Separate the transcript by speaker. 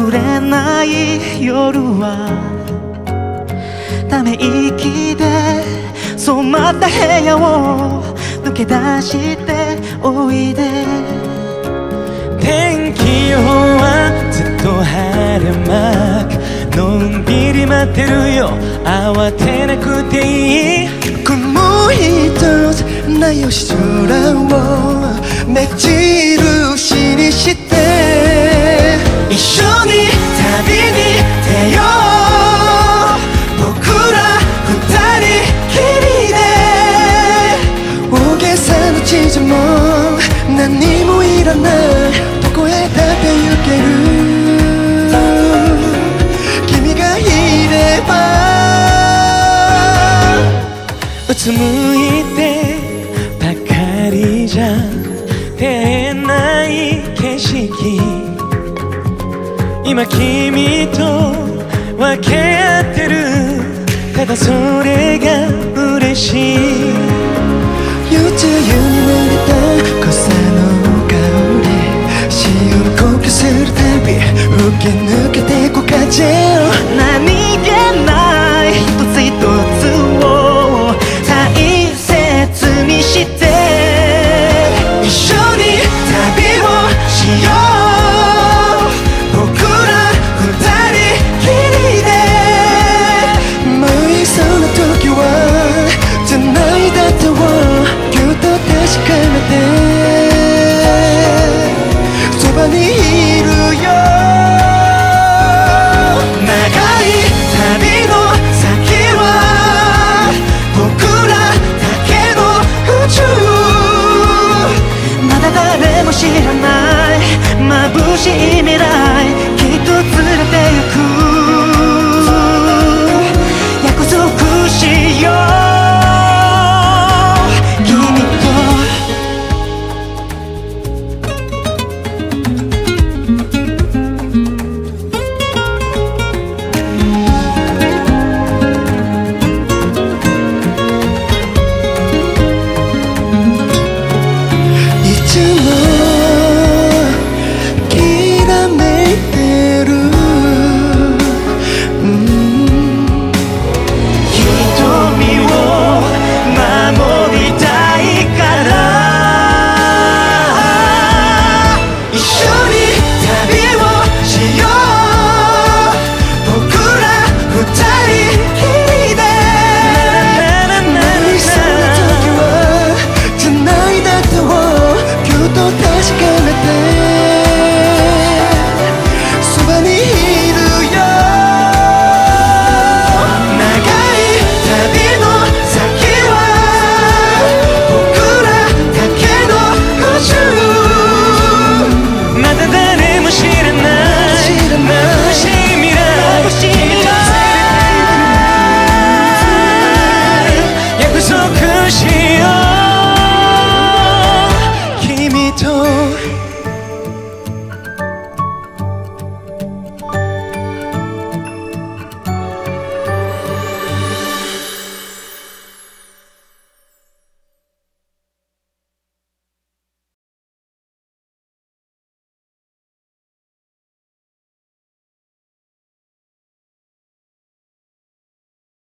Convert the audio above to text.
Speaker 1: 眠れない夜はため息で染まった部屋を抜け出しておいで。
Speaker 2: 天気予報はずっと晴れマーク、のんびり待ってるよ、慌てなくていい。
Speaker 3: 雲一つない星空を目印にして
Speaker 1: 一緒に旅に出よう、僕ら二人きりで。
Speaker 3: 大げさな地図も何もいらない、どこへだって行ける、君がいれば。
Speaker 2: うつむいてばかりじゃ出会えない景色、今君と分け合ってる、ただそれが嬉しい。
Speaker 3: 夜露に濡れた草の香り、潮の呼吸するたび吹き抜けてこ風を。
Speaker 1: 何